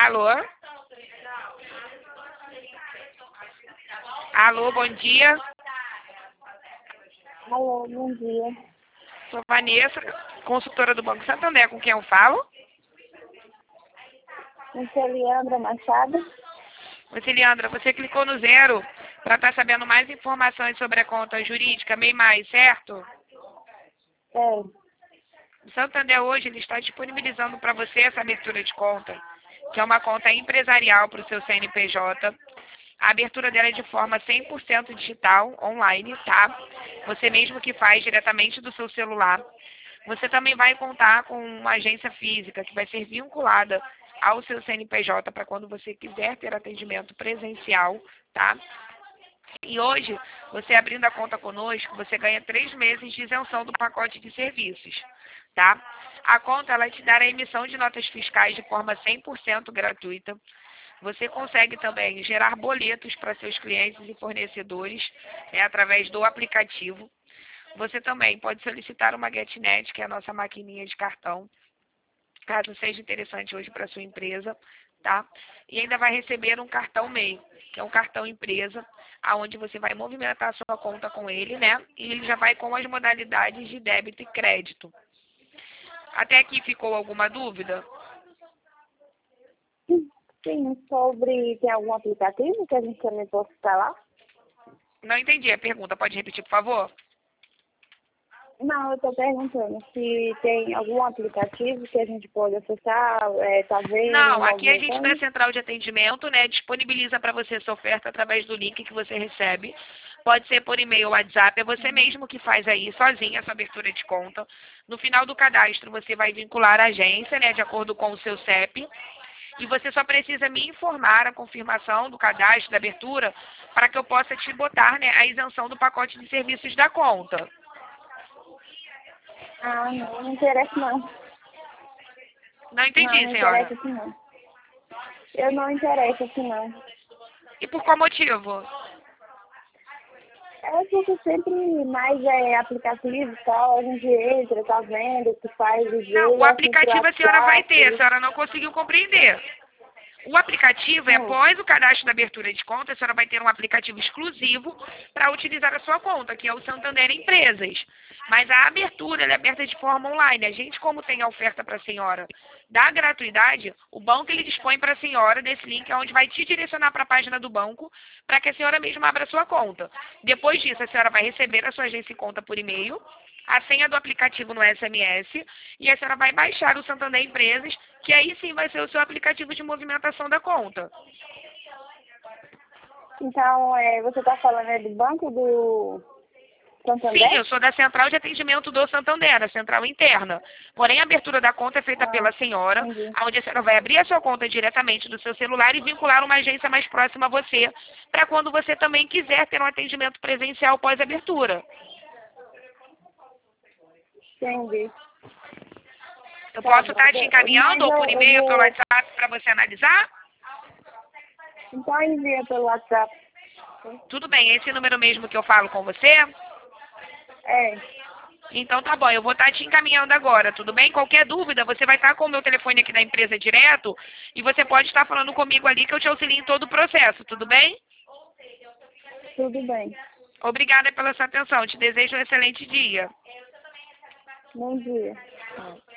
Alô? Alô, bom dia. Alô, bom dia. Sou Vanessa, consultora do Banco Santander, com quem eu falo? Eu sou Leandra Machado. Você, Leandra, você clicou no 0 para estar sabendo mais informações sobre a conta jurídica MEI+, certo? É. O Santander hoje ele está disponibilizando para você essa abertura de conta, que é uma conta empresarial para o seu CNPJ. A abertura dela é de forma 100% digital, online, tá? Você mesmo que faz diretamente do seu celular. Você também vai contar com uma agência física que vai ser vinculada ao seu CNPJ para quando você quiser ter atendimento presencial, tá? E hoje, você abrindo a conta conosco, você ganha 3 meses de isenção do pacote de serviços, tá? A conta, ela te dará a emissão de notas fiscais de forma 100% gratuita. Você consegue também gerar boletos para seus clientes e fornecedores, né, através do aplicativo. Você também pode solicitar uma GetNet, que é a nossa maquininha de cartão, caso seja interessante hoje para a sua empresa, tá? E ainda vai receber um cartão MEI, que é um cartão empresa, aonde você vai movimentar a sua conta com ele, né? E ele já vai com as modalidades de débito e crédito. Até aqui ficou alguma dúvida? Sim, tem algum aplicativo que a gente também possa instalar? Não entendi a pergunta, pode repetir, por favor? Não, eu estou perguntando se tem algum aplicativo que a gente pode acessar, tá vendo, Não, aqui a gente da movimentando. central de atendimento, né, disponibiliza para você essa oferta através do link que você recebe. Pode ser por e-mail ou WhatsApp, é você mesmo que faz aí, sozinho, essa abertura de conta. No final do cadastro, você vai vincular a agência, né, de acordo com o seu CEP. E você só precisa me informar a confirmação do cadastro, da abertura, para que eu possa te botar, né, a isenção do pacote de serviços da conta. Ah, não, não interessa não. Não Não, entendi, não senhora. interessa assim não. Eu não interesso assim não. E por qual motivo? É porque sempre mais aplicativo e tal, a gente entra, tá vendo o que faz, Não, vê, o assim, por aplicativo a senhora vai ter, a WhatsApp. senhora não conseguiu compreender. O aplicativo, Hum. após o cadastro da abertura de conta, a senhora vai ter um aplicativo exclusivo para utilizar a sua conta, que é o Santander Empresas. Mas a abertura ela é aberta de forma online. A gente, como tem a oferta para a senhora da gratuidade, o banco ele dispõe para a senhora desse link, onde vai te direcionar para a página do banco, para que a senhora mesma abra a sua conta. Depois disso, a senhora vai receber a sua agência e conta por e-mail, a senha do aplicativo no SMS, e a senhora vai baixar o Santander Empresas, que aí sim vai ser o seu aplicativo de movimentação da conta. Então, você está falando do banco do Sim, Santander? eu sou da central de atendimento do Santander, a central interna. Porém, a abertura da conta é feita Ah, pela senhora, entendi. onde a senhora vai abrir a sua conta diretamente do seu celular e vincular uma agência mais próxima a você, para quando você também quiser ter um atendimento presencial pós-abertura. Entendi. Eu Tá posso bom. estar te encaminhando Mas ou por eu e-mail ou pelo vou. WhatsApp para você analisar? Então envia pelo WhatsApp. Tudo bem, esse número mesmo que eu falo com você? É, Então tá bom, eu vou estar te encaminhando agora, tudo bem? Qualquer dúvida, você vai estar com o meu telefone aqui da empresa direto e você pode estar falando comigo ali que eu te auxilio em todo o processo, tudo bem? tudo bem. Obrigada pela sua atenção, te desejo um excelente dia. Bom dia.